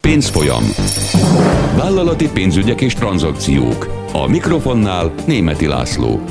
Pénzfolyam. Vállalati pénzügyek és tranzakciók. A mikrofonnál Németi László.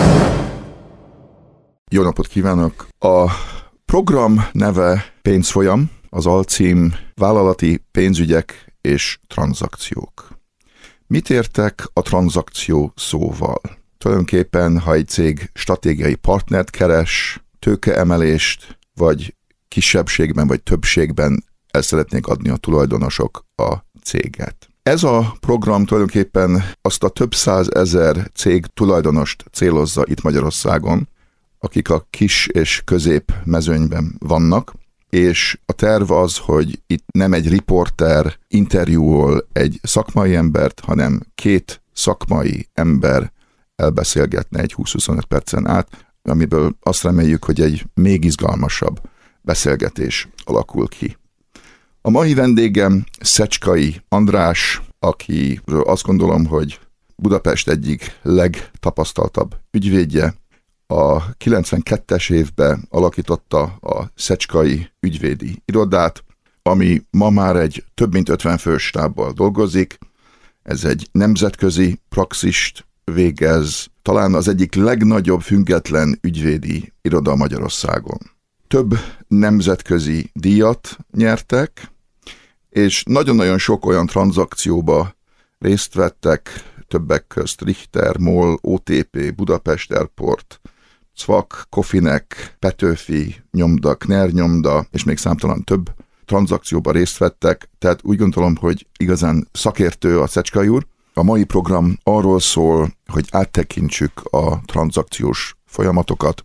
Jó napot kívánok! A program neve Pénzfolyam, az alcím Vállalati pénzügyek és tranzakciók. Mit értek a tranzakció szóval? Tulajdonképpen, ha egy cég stratégiai partnert keres, tőkeemelést, vagy kisebbségben vagy többségben el szeretnék adni a tulajdonosok a céget. Ez a program tulajdonképpen azt a több százezer cég tulajdonost célozza itt Magyarországon, akik a kis és közép mezőnyben vannak, és a terv az, hogy itt nem egy riporter interjúol egy szakmai embert, hanem két szakmai ember elbeszélgetne egy 20-25 percen át, amiből azt reméljük, hogy egy még izgalmasabb beszélgetés alakul ki. A mai vendégem Szecskai András, akiről azt gondolom, hogy Budapest egyik legtapasztaltabb ügyvédje. A 92-es évben alakította a Szecskai ügyvédi irodát, ami ma már egy több mint 50 fős stábbal dolgozik. Ez egy nemzetközi praxist végez, talán az egyik legnagyobb független ügyvédi iroda Magyarországon. Több nemzetközi díjat nyertek, és nagyon-nagyon sok olyan tranzakcióba részt vettek, többek közt Richter, MOL, OTP, Budapest Airport, Cvak, Kofinek, Petőfi nyomda, Kner nyomda, és még számtalan több tranzakcióba részt vettek, tehát úgy gondolom, hogy igazán szakértő a Szecskai úr. A mai program arról szól, hogy áttekintsük a tranzakciós folyamatokat,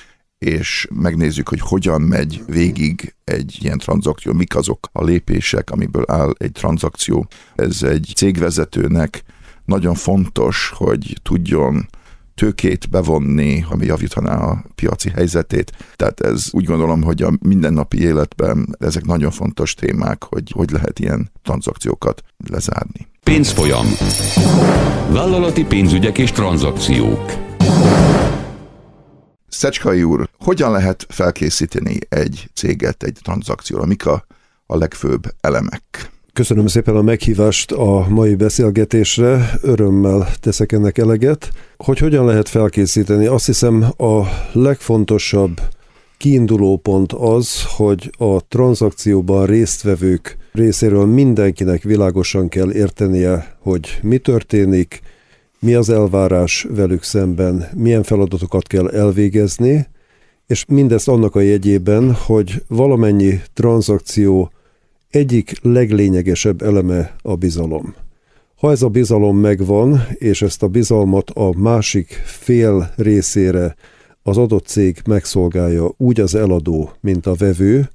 és megnézzük, hogy hogyan megy végig egy ilyen tranzakció, mik azok a lépések, amiből áll egy tranzakció. Ez egy cégvezetőnek nagyon fontos, hogy tudjon tőkét bevonni, ami javítaná a piaci helyzetét. Tehát ez úgy gondolom, hogy a mindennapi életben ezek nagyon fontos témák, hogy lehet ilyen tranzakciókat lezárni. Pénzfolyam. Vállalati pénzügyek és tranzakciók. Szecskai úr, hogyan lehet felkészíteni egy céget egy tranzakcióra? Mik a legfőbb elemek? Köszönöm szépen a meghívást a mai beszélgetésre, örömmel teszek ennek eleget. Hogy hogyan lehet felkészíteni? Azt hiszem a legfontosabb kiinduló pont az, hogy a tranzakcióban résztvevők részéről mindenkinek világosan kell értenie, hogy mi történik, mi az elvárás velük szemben, milyen feladatokat kell elvégezni, és mindezt annak a jegyében, hogy valamennyi tranzakció egyik leglényegesebb eleme a bizalom. Ha ez a bizalom megvan, és ezt a bizalmat a másik fél részére az adott cég megszolgálja úgy az eladó, mint a vevő,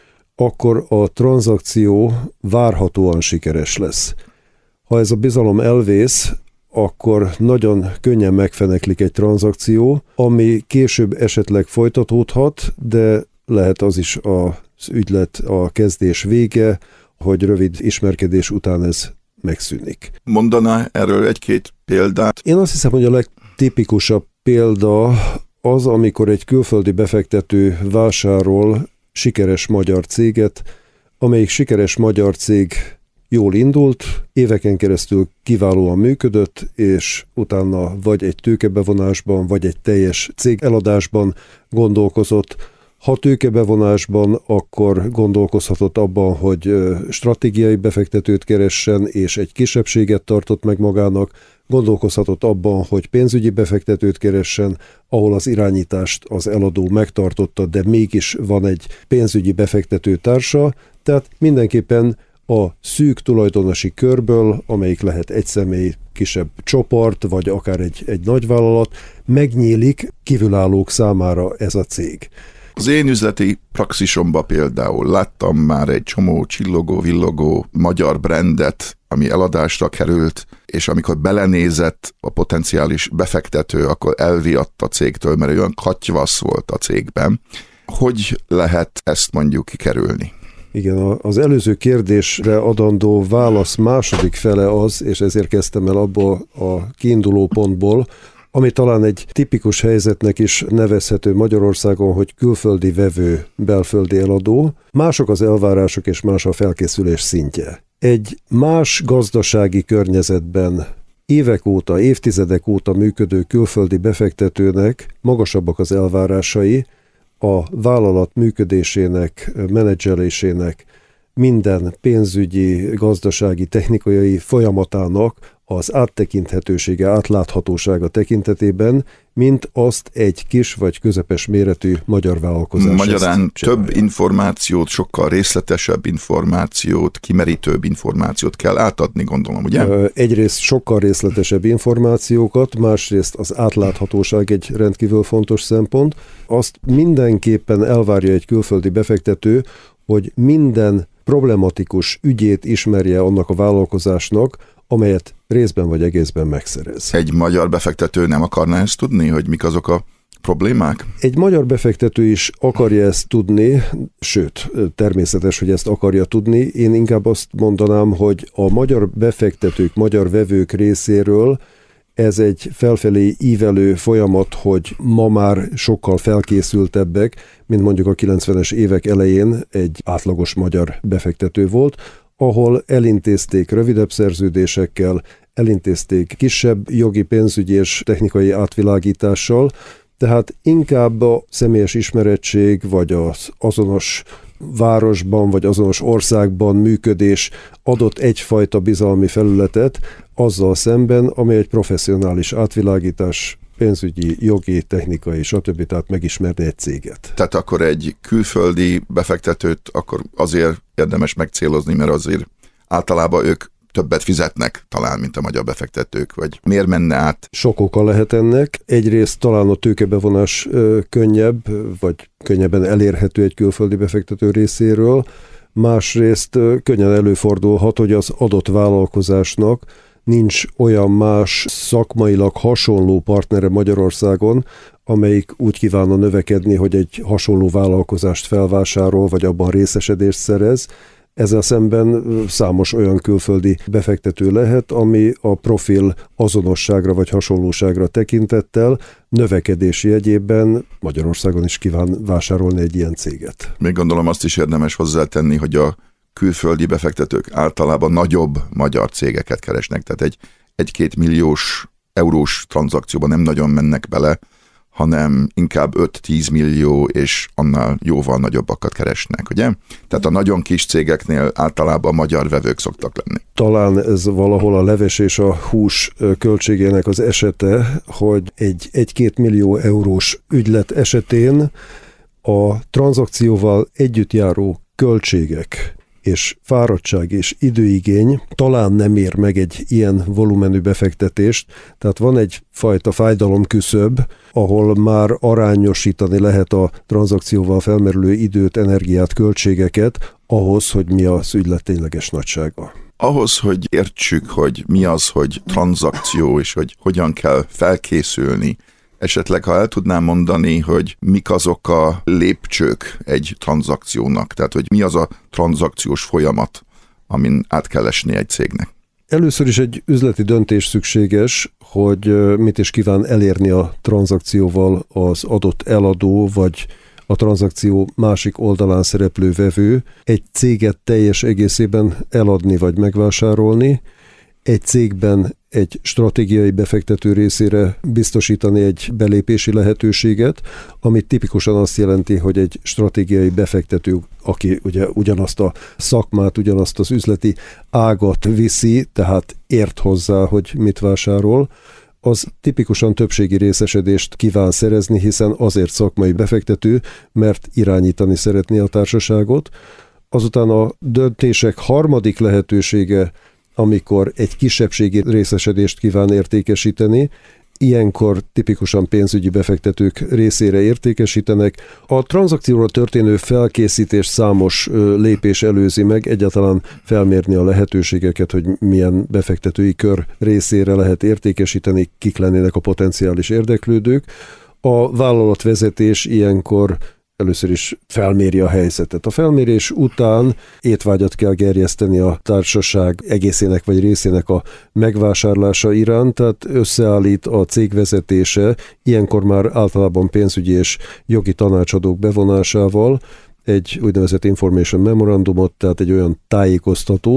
akkor a tranzakció várhatóan sikeres lesz. Ha ez a bizalom elvész, akkor nagyon könnyen megfeneklik egy tranzakció, ami később esetleg folytatódhat, de lehet az is az ügylet a kezdés vége, hogy rövid ismerkedés után ez megszűnik. Mondaná erről egy-két példát? Én azt hiszem, hogy a legtipikusabb példa az, amikor egy külföldi befektető vásárol sikeres magyar céget, amelyik sikeres magyar cég jól indult, éveken keresztül kiválóan működött, és utána vagy egy tőkebevonásban, vagy egy teljes cég eladásban gondolkozott. Ha tőkebevonásban, akkor gondolkozhatott abban, hogy stratégiai befektetőt keressen, és egy kisebbséget tartott meg magának, gondolkozhatott abban, hogy pénzügyi befektetőt keressen, ahol az irányítást az eladó megtartotta, de mégis van egy pénzügyi befektető társa, tehát mindenképpen a szűk tulajdonosi körből, amelyik lehet egy személy, kisebb csoport, vagy akár egy nagyvállalat, megnyílik kívülállók számára ez a cég. Az én üzleti praxisomban például láttam már egy csomó csillogó-villogó magyar brandet, ami eladásra került, és amikor belenézett a potenciális befektető, akkor elviadt a cégtől, mert olyan katyvasz volt a cégben. Hogy lehet ezt mondjuk kikerülni? Igen, az előző kérdésre adandó válasz második fele az, és ezért kezdtem el abból a kiinduló pontból, ami talán egy tipikus helyzetnek is nevezhető Magyarországon, hogy külföldi vevő, belföldi eladó. Mások az elvárások és más a felkészülés szintje. Egy más gazdasági környezetben évek óta, évtizedek óta működő külföldi befektetőnek magasabbak az elvárásai a vállalat működésének, menedzselésének, minden pénzügyi, gazdasági, technikai folyamatának az áttekinthetősége, átláthatósága tekintetében, mint azt egy kis vagy közepes méretű magyar vállalkozás. Magyarán több információt, sokkal részletesebb információt, kimerítőbb információt kell átadni, gondolom, ugye? Egyrészt sokkal részletesebb információkat, másrészt az átláthatóság egy rendkívül fontos szempont. Azt mindenképpen elvárja egy külföldi befektető, hogy minden problematikus ügyét ismerje annak a vállalkozásnak, amelyet részben vagy egészben megszerez. Egy magyar befektető nem akarná ezt tudni, hogy mik azok a problémák? Egy magyar befektető is akarja ezt tudni, sőt, természetes, hogy ezt akarja tudni. Én inkább azt mondanám, hogy a magyar befektetők, magyar vevők részéről ez egy felfelé ívelő folyamat, hogy ma már sokkal felkészültebbek, mint mondjuk a 90-es évek elején egy átlagos magyar befektető volt, ahol elintézték rövidebb szerződésekkel, elintézték kisebb jogi, pénzügyi és technikai átvilágítással, tehát inkább a személyes ismerettség, vagy az azonos városban, vagy azonos országban működés adott egyfajta bizalmi felületet azzal szemben, amely egy professzionális átvilágítás, pénzügyi, jogi, technikai, stb. Tehát megismerni egy céget. Tehát akkor egy külföldi befektetőt akkor azért érdemes megcélozni, mert azért általában ők többet fizetnek talán, mint a magyar befektetők, vagy miért menne át? Sok oka lehet ennek. Egyrészt talán a tőkebevonás könnyebb, vagy könnyebben elérhető egy külföldi befektető részéről. Másrészt könnyen előfordulhat, hogy az adott vállalkozásnak nincs olyan más szakmailag hasonló partnere Magyarországon, amelyik úgy kívánna növekedni, hogy egy hasonló vállalkozást felvásárol, vagy abban részesedést szerez. Ezzel szemben számos olyan külföldi befektető lehet, ami a profil azonosságra vagy hasonlóságra tekintettel növekedési jegyében Magyarországon is kíván vásárolni egy ilyen céget. Még gondolom azt is érdemes hozzátenni, hogy a külföldi befektetők általában nagyobb magyar cégeket keresnek, tehát egy 1-2 milliós eurós tranzakcióban nem nagyon mennek bele, hanem inkább 5-10 millió és annál jóval nagyobbakat keresnek, ugye? Tehát a nagyon kis cégeknél általában magyar vevők szoktak lenni. Talán ez valahol a leves és a hús költségének az esete, hogy egy 1-2 millió eurós ügylet esetén a tranzakcióval együtt járó költségek és fáradtság és időigény talán nem ér meg egy ilyen volumenű befektetést, tehát van egyfajta fájdalomküszöb, ahol már arányosítani lehet a tranzakcióval felmerülő időt, energiát, költségeket ahhoz, hogy mi az ügylet tényleges nagysága. Ahhoz, hogy értsük, hogy mi az, hogy tranzakció, és hogy hogyan kell felkészülni, esetleg, ha el tudnám mondani, hogy mik azok a lépcsők egy tranzakciónak, tehát hogy mi az a tranzakciós folyamat, amin át kell esni egy cégnek. Először is egy üzleti döntés szükséges, hogy mit is kíván elérni a tranzakcióval az adott eladó, vagy a tranzakció másik oldalán szereplő vevő, egy céget teljes egészében eladni vagy megvásárolni, egy cégben egy stratégiai befektető részére biztosítani egy belépési lehetőséget, ami tipikusan azt jelenti, hogy egy stratégiai befektető, aki ugye ugyanazt a szakmát, ugyanazt az üzleti ágat viszi, tehát ért hozzá, hogy mit vásárol, az tipikusan többségi részesedést kíván szerezni, hiszen azért szakmai befektető, mert irányítani szeretné a társaságot. Azután a döntések harmadik lehetősége, amikor egy kisebbségi részesedést kíván értékesíteni, ilyenkor tipikusan pénzügyi befektetők részére értékesítenek. A tranzakcióra történő felkészítés számos lépés előzi meg, egyáltalán felmérni a lehetőségeket, hogy milyen befektetői kör részére lehet értékesíteni, kik lennének a potenciális érdeklődők. A vállalatvezetés ilyenkor először is felméri a helyzetet. A felmérés után étvágyat kell gerjeszteni a társaság egészének vagy részének a megvásárlása iránt, tehát összeállít a cég vezetése, ilyenkor már általában pénzügyi és jogi tanácsadók bevonásával egy úgynevezett information memorandumot, tehát egy olyan tájékoztatót,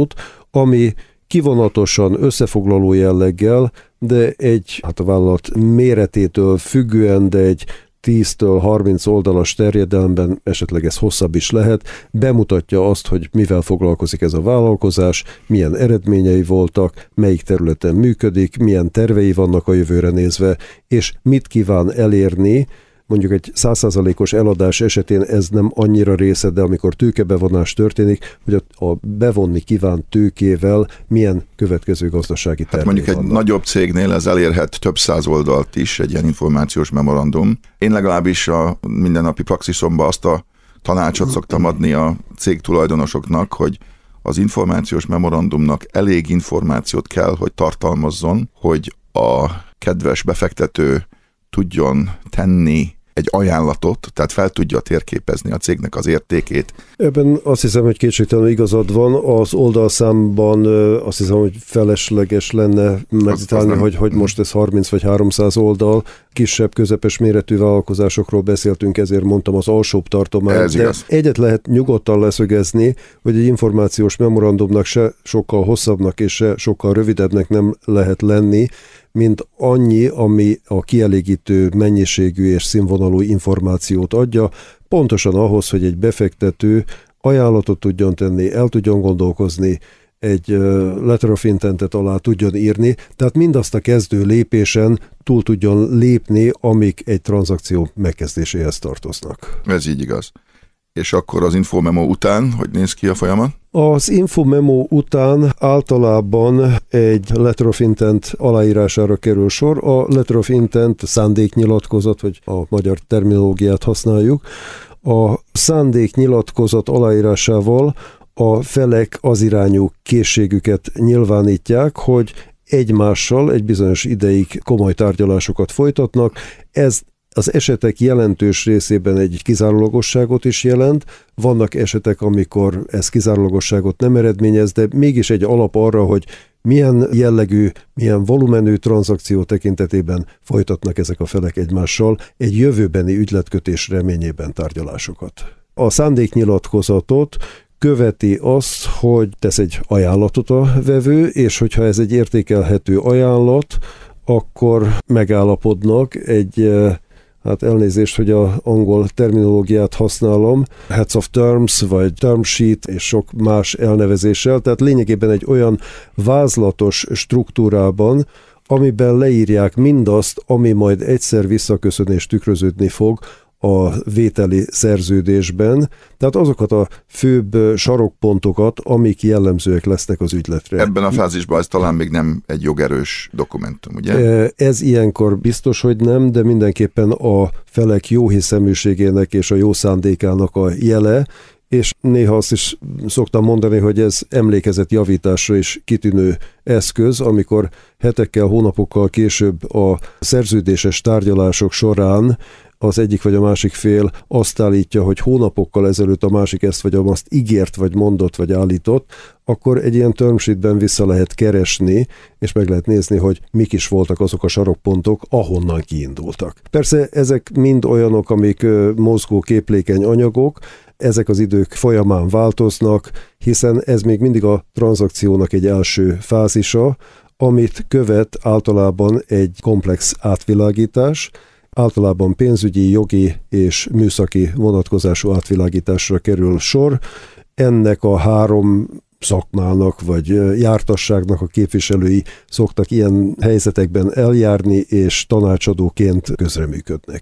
ami kivonatosan összefoglaló jelleggel, de a vállalat méretétől függően, de egy 10-től 30 oldalas terjedelemben, esetleg ez hosszabb is lehet, bemutatja azt, hogy mivel foglalkozik ez a vállalkozás, milyen eredményei voltak, melyik területen működik, milyen tervei vannak a jövőre nézve, és mit kíván elérni. Mondjuk egy 100%-os eladás esetén ez nem annyira része, de amikor tőkebevonás történik, hogy a bevonni kívánt tőkével milyen következő gazdasági tervei mondjuk vannak. Egy nagyobb cégnél ez elérhet több száz oldalt is, egy ilyen információs memorandum. Én legalábbis a mindennapi praxiszomban azt a tanácsot szoktam adni a cég tulajdonosoknak, hogy az információs memorandumnak elég információt kell, hogy tartalmazzon, hogy a kedves befektető tudjon tenni egy ajánlatot, tehát fel tudja térképezni a cégnek az értékét. Ebben azt hiszem, hogy kétségtelenül igazad van. Az oldalszámban azt hiszem, hogy felesleges lenne megvitálni, hogy most ez 30 vagy 300 oldal. Kisebb, közepes méretű vállalkozásokról beszéltünk, ezért mondtam az alsóbb tartományt. De egyet lehet nyugodtan leszögezni, hogy egy információs memorandumnak se sokkal hosszabbnak és se sokkal rövidebbnek nem lehet lenni, mint annyi, ami a kielégítő mennyiségű és színvonalú információt adja, pontosan ahhoz, hogy egy befektető ajánlatot tudjon tenni, el tudjon gondolkozni, egy letter of intentet alá tudjon írni, tehát mindazt a kezdő lépésen túl tudjon lépni, amik egy tranzakció megkezdéséhez tartoznak. Ez így igaz. És akkor az infomemo után, hogy néz ki a folyamat? Az infomemo után általában egy letter of intent aláírására kerül sor. A letter of intent szándéknyilatkozat, hogy a magyar terminológiát használjuk. A szándéknyilatkozat aláírásával a felek az irányú készségüket nyilvánítják, hogy egymással egy bizonyos ideig komoly tárgyalásokat folytatnak. Ez az esetek jelentős részében egy kizárólagosságot is jelent. Vannak esetek, amikor ez kizárólagosságot nem eredményez, de mégis egy alap arra, hogy milyen jellegű, milyen volumenű tranzakció tekintetében folytatnak ezek a felek egymással egy jövőbeni ügyletkötés reményében tárgyalásokat. A szándéknyilatkozatot követi azt, hogy tesz egy ajánlatot a vevő, és hogyha ez egy értékelhető ajánlat, akkor megállapodnak egy elnézést, hogy az angol terminológiát használom, heads of terms, vagy term sheet, és sok más elnevezéssel, tehát lényegében egy olyan vázlatos struktúrában, amiben leírják mindazt, ami majd egyszer visszaköszön és tükröződni fog a vételi szerződésben, tehát azokat a főbb sarokpontokat, amik jellemzőek lesznek az ügyletre. Ebben a fázisban ez talán még nem egy jogerős dokumentum, ugye? Ez ilyenkor biztos, hogy nem, de mindenképpen a felek jóhiszeműségének és a jó szándékának a jele, és néha azt is szoktam mondani, hogy ez emlékezetjavításra is kitűnő eszköz, amikor hetekkel, hónapokkal később a szerződéses tárgyalások során az egyik vagy a másik fél azt állítja, hogy hónapokkal ezelőtt a másik ezt vagy azt ígért, vagy mondott, vagy állított, akkor egy ilyen term sheetben vissza lehet keresni, és meg lehet nézni, hogy mik is voltak azok a sarokpontok, ahonnan kiindultak. Persze ezek mind olyanok, amik mozgó képlékeny anyagok, ezek az idők folyamán változnak, hiszen ez még mindig a tranzakciónak egy első fázisa, amit követ általában egy komplex átvilágítás, általában pénzügyi, jogi és műszaki vonatkozású átvilágításra kerül sor. Ennek a három szakmának vagy jártasságnak a képviselői szoktak ilyen helyzetekben eljárni, és tanácsadóként közreműködnek.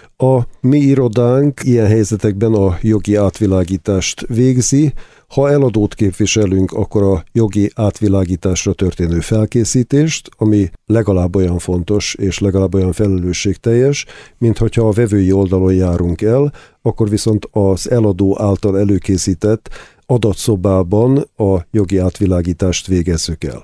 A mi irodánk ilyen helyzetekben a jogi átvilágítást végzi. Ha eladót képviselünk, akkor a jogi átvilágításra történő felkészítést, ami legalább olyan fontos és legalább olyan felelősségteljes, mint hogyha a vevői oldalon járunk el, akkor viszont az eladó által előkészített adatszobában a jogi átvilágítást végezzük el.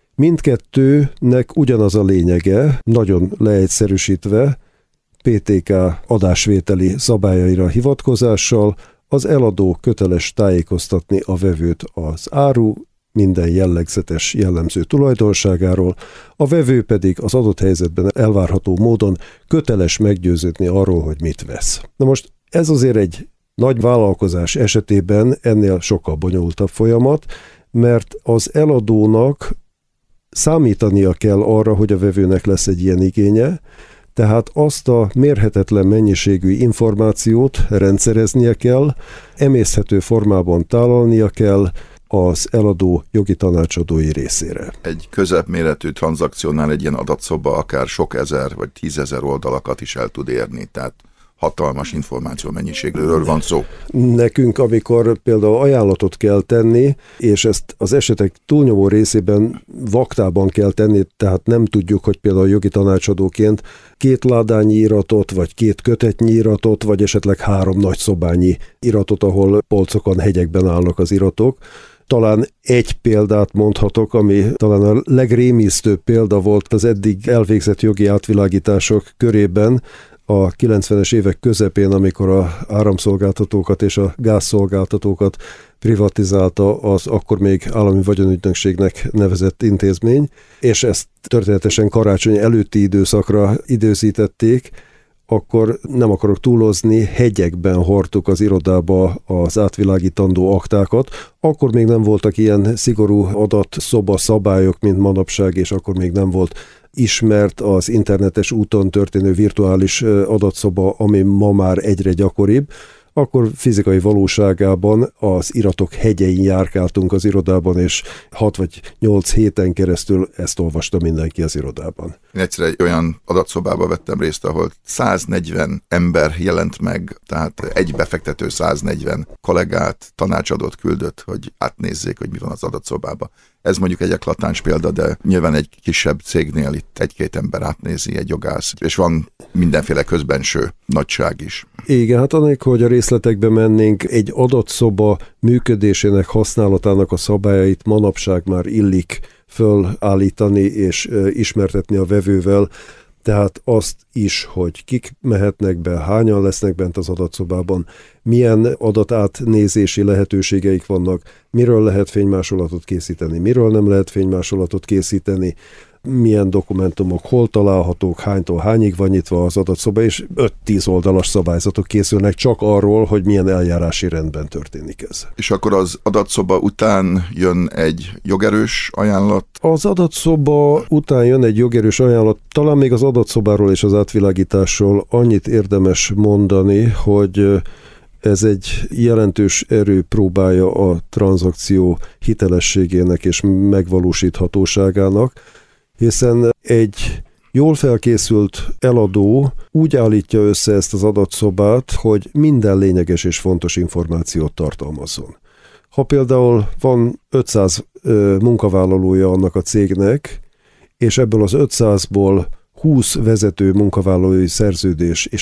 Mindkettőnek ugyanaz a lényege, nagyon leegyszerűsítve, PTK adásvételi szabályaira hivatkozással, az eladó köteles tájékoztatni a vevőt az áru minden jellegzetes jellemző tulajdonságáról, a vevő pedig az adott helyzetben elvárható módon köteles meggyőződni arról, hogy mit vesz. Na most ez azért egy nagy vállalkozás esetében ennél sokkal bonyolultabb folyamat, mert az eladónak számítania kell arra, hogy a vevőnek lesz egy ilyen igénye, tehát azt a mérhetetlen mennyiségű információt rendszereznie kell, emészthető formában tálalnia kell az eladó jogi tanácsadói részére. Egy középméretű tranzakciónál egy ilyen adatszoba akár sok ezer vagy 10 000 oldalakat is el tud érni, tehát hatalmas információ mennyiségről van szó. Nekünk, amikor például ajánlatot kell tenni, és ezt az esetek túlnyomó részében vaktában kell tenni, tehát nem tudjuk, hogy például jogi tanácsadóként 2 ládányi iratot, vagy 2 kötetnyi iratot, vagy esetleg 3 nagy szobányi iratot, ahol polcokon, hegyekben állnak az iratok. Talán egy példát mondhatok, ami talán a legrémisztőbb példa volt az eddig elvégzett jogi átvilágítások körében, a 90-es évek közepén, amikor a áramszolgáltatókat és a gázszolgáltatókat privatizálta az akkor még állami vagyonügynökségnek nevezett intézmény, és ezt történetesen karácsony előtti időszakra időzítették, akkor nem akarok túlozni, hegyekben hordtuk az irodába az átvilágítandó aktákat. Akkor még nem voltak ilyen szigorú adatszoba szabályok, mint manapság, és akkor még nem volt ismert az internetes úton történő virtuális adatszoba, ami ma már egyre gyakoribb. Akkor fizikai valóságában az iratok hegyein járkáltunk az irodában, és 6 vagy 8 héten keresztül ezt olvasta mindenki az irodában. Én egyszer egy olyan adatszobába vettem részt, ahol 140 ember jelent meg, tehát egy befektető 140 kollégát, tanácsadót küldött, hogy átnézzék, hogy mi van az adatszobába. Ez mondjuk egy eklatáns példa, de nyilván egy kisebb cégnél itt 1-2 ember átnézi, egy jogász, és van mindenféle közbenső nagyság is. Igen, hát anélkül, hogy a részletekbe mennénk, egy adatszoba működésének, használatának a szabályait manapság már illik fölállítani és ismertetni a vevővel, tehát azt is, hogy kik mehetnek be, hányan lesznek bent az adatszobában, milyen adatátnézési lehetőségeik vannak, miről lehet fénymásolatot készíteni, miről nem lehet fénymásolatot készíteni, milyen dokumentumok hol találhatók, hánytól hányig van nyitva az adatszoba, és 5-10 oldalas szabályzatok készülnek csak arról, hogy milyen eljárási rendben történik ez. És akkor az adatszoba után jön egy jogerős ajánlat? Az adatszoba után jön egy jogerős ajánlat. Talán még az adatszobáról és az átvilágításról annyit érdemes mondani, hogy ez egy jelentős erő próbája a tranzakció hitelességének és megvalósíthatóságának, hiszen egy jól felkészült eladó úgy állítja össze ezt az adatszobát, hogy minden lényeges és fontos információt tartalmazzon. Ha például van 500 munkavállalója annak a cégnek, és ebből az 500-ból 20 vezető munkavállalói szerződés és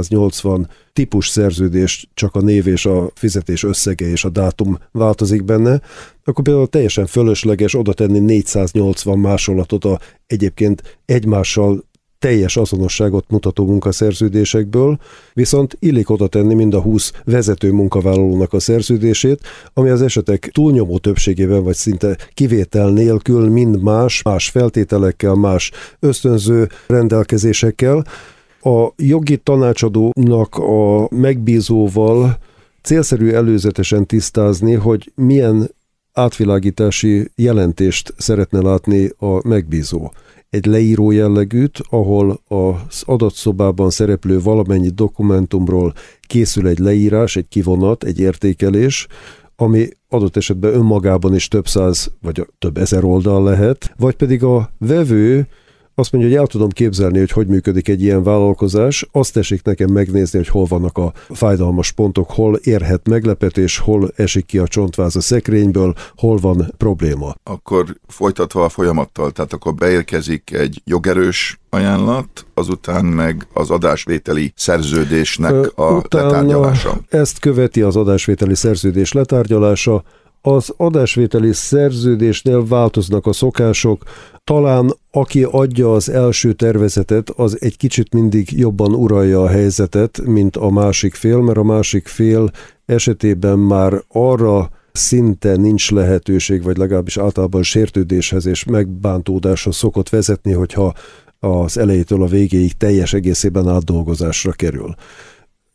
480 típus szerződés, csak a név és a fizetés összege és a dátum változik benne, akkor például teljesen fölösleges oda tenni 480 másolatot a egyébként egymással teljes azonosságot mutató munkaszerződésekből, viszont illik oda tenni mind a 20 vezető munkavállalónak a szerződését, ami az esetek túlnyomó többségében vagy szinte kivétel nélkül mind más feltételekkel, más ösztönző rendelkezésekkel. A jogi tanácsadónak a megbízóval célszerű előzetesen tisztázni, hogy milyen átvilágítási jelentést szeretne látni a megbízó. Egy leíró jellegűt, ahol az adatszobában szereplő valamennyi dokumentumról készül egy leírás, egy kivonat, egy értékelés, ami adott esetben önmagában is több száz vagy több ezer oldal lehet, vagy pedig a vevő azt mondja, hogy el tudom képzelni, hogy működik egy ilyen vállalkozás, azt tessék nekem megnézni, hogy hol vannak a fájdalmas pontok, hol érhet meglepetés, hol esik ki a csontváz a szekrényből, hol van probléma. Akkor folytatva a folyamattal, tehát akkor beérkezik egy jogerős ajánlat, azután meg az adásvételi szerződésnek a letárgyalása. Ezt követi az adásvételi szerződés letárgyalása. Az adásvételi szerződésnél változnak a szokások, talán aki adja az első tervezetet, az egy kicsit mindig jobban uralja a helyzetet, mint a másik fél, mert a másik fél esetében már arra szinte nincs lehetőség, vagy legalábbis általában sértődéshez és megbántódáshoz szokott vezetni, hogyha az elejétől a végéig teljes egészében átdolgozásra kerül.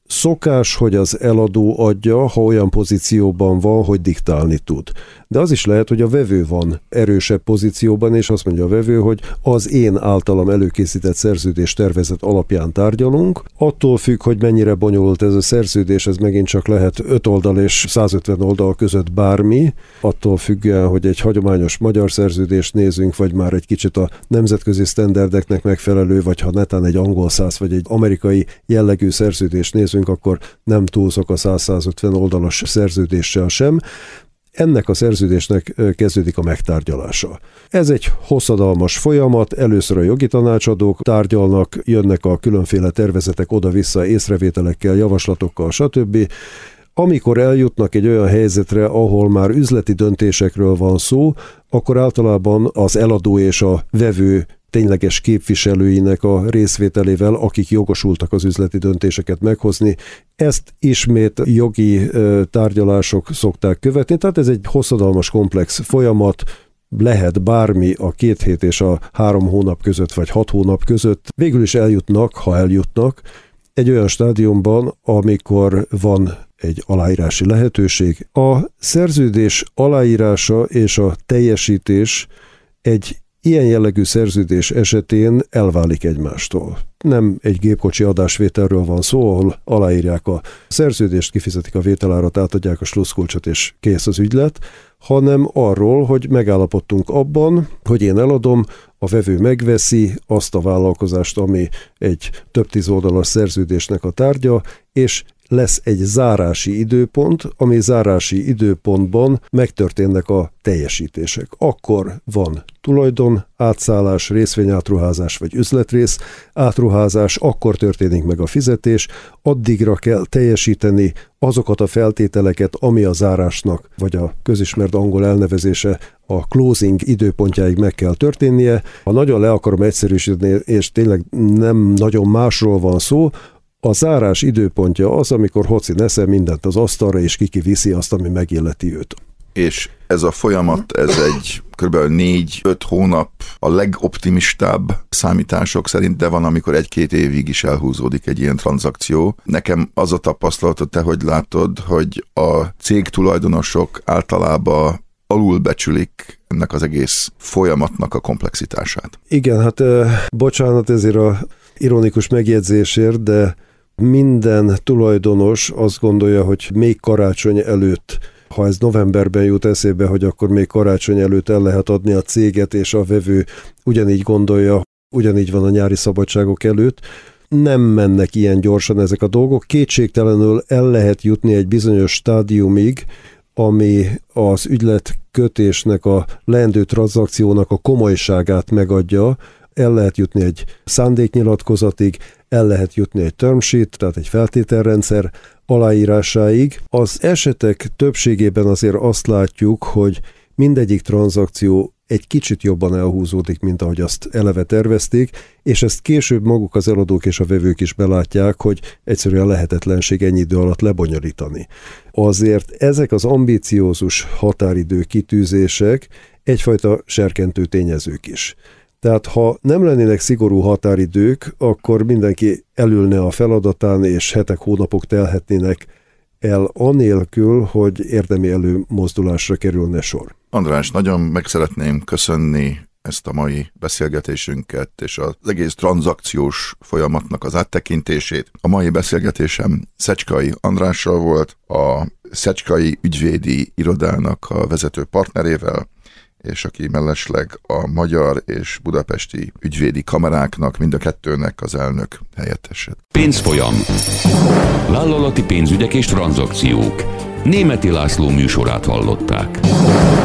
Szokás, hogy az eladó adja, ha olyan pozícióban van, hogy diktálni tud. De az is lehet, hogy a vevő van erősebb pozícióban, és azt mondja a vevő, hogy az én általam előkészített szerződés tervezet alapján tárgyalunk. Attól függ, hogy mennyire bonyolult ez a szerződés, ez megint csak lehet 5 oldal és 150 oldal között bármi. Attól függően, hogy egy hagyományos magyar szerződést nézünk, vagy már egy kicsit a nemzetközi sztenderdeknek megfelelő, vagy ha netán egy angol száz, vagy egy amerikai jellegű szerződést nézünk, akkor nem túlzok a 100-150 oldalas szerződéssel sem. Ennek a szerződésnek kezdődik a megtárgyalása. Ez egy hosszadalmas folyamat, először a jogi tanácsadók tárgyalnak, jönnek a különféle tervezetek oda-vissza észrevételekkel, javaslatokkal, stb. Amikor eljutnak egy olyan helyzetre, ahol már üzleti döntésekről van szó, akkor általában az eladó és a vevő tényleges képviselőinek a részvételével, akik jogosultak az üzleti döntéseket meghozni. Ezt ismét jogi tárgyalások szokták követni, tehát ez egy hosszadalmas, komplex folyamat, lehet bármi a 2 hét és a 3 hónap között, vagy 6 hónap között. Végül is eljutnak, ha eljutnak, egy olyan stádiumban, amikor van egy aláírási lehetőség. A szerződés aláírása és a teljesítés egy ilyen jellegű szerződés esetén elválik egymástól. Nem egy gépkocsi adásvételről van szó, ahol aláírják a szerződést, kifizetik a vételárat, átadják a slusszkulcsot és kész az ügylet, hanem arról, hogy megállapodtunk abban, hogy én eladom, a vevő megveszi azt a vállalkozást, ami egy több 10 oldalas szerződésnek a tárgya, és lesz egy zárási időpont, ami zárási időpontban megtörténnek a teljesítések. Akkor van tulajdon, átszállás, részvényátruházás vagy üzletrész átruházás, akkor történik meg a fizetés, addigra kell teljesíteni azokat a feltételeket, ami a zárásnak, vagy a közismert angol elnevezése a closing időpontjáig meg kell történnie. Ha nagyon le akarom egyszerűsíteni, és tényleg nem nagyon másról van szó, a zárás időpontja az, amikor Hoci nesze mindent az asztalra, és kiki viszi azt, ami megilleti őt. És ez a folyamat, ez egy kb. 4-5 hónap a legoptimistább számítások szerint, de van, amikor 1-2 évig is elhúzódik egy ilyen tranzakció. Nekem az a tapasztalatod, te hogy látod, hogy a cég tulajdonosok általában alulbecsülik ennek az egész folyamatnak a komplexitását. Igen, hát bocsánat ezért a ironikus megjegyzésért, de minden tulajdonos azt gondolja, hogy még karácsony előtt, ha ez novemberben jut eszébe, hogy akkor még karácsony előtt el lehet adni a céget, és a vevő ugyanígy gondolja, ugyanígy van a nyári szabadságok előtt. Nem mennek ilyen gyorsan ezek a dolgok. Kétségtelenül el lehet jutni egy bizonyos stádiumig, ami az ügyletkötésnek, a leendő tranzakciónak a komolyságát megadja. El lehet jutni egy szándéknyilatkozatig, el lehet jutni egy term sheet, tehát egy feltételrendszer aláírásáig. Az esetek többségében azért azt látjuk, hogy mindegyik tranzakció egy kicsit jobban elhúzódik, mint ahogy azt eleve tervezték, és ezt később maguk az eladók és a vevők is belátják, hogy egyszerűen lehetetlenség ennyi idő alatt lebonyolítani. Azért ezek az ambiciózus határidő kitűzések egyfajta serkentő tényezők is. Tehát ha nem lennének szigorú határidők, akkor mindenki elülne a feladatán, és hetek, hónapok telhetnének el anélkül, hogy érdemi előmozdulásra kerülne sor. András, nagyon meg szeretném köszönni ezt a mai beszélgetésünket, és az egész tranzakciós folyamatnak az áttekintését. A mai beszélgetésem Szecskai Andrással volt, a Szecskai ügyvédi irodának a vezető partnerével, és aki mellesleg a magyar és budapesti ügyvédi kameráknak, mind a kettőnek az elnök helyettese. Pénzfolyam. Vállalati pénzügyek és tranzakciók. Németi László műsorát hallották.